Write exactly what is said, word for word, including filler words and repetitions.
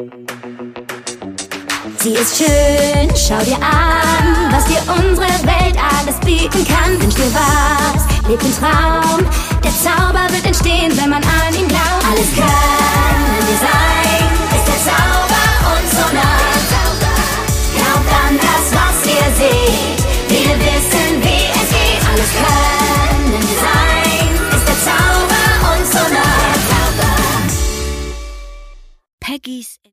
Sie ist schön, schau dir an, was dir unsere Welt alles bieten kann. Wünsch dir was, leb den Traum, der Zauber wird entstehen, wenn man an ihn glaubt. Alles können wir sein, ist der Zauber uns so nah. Glaubt an das, was ihr seht, wir wissen, wie es geht. Alles können wir sein, ist der Zauber uns so nah. Peggys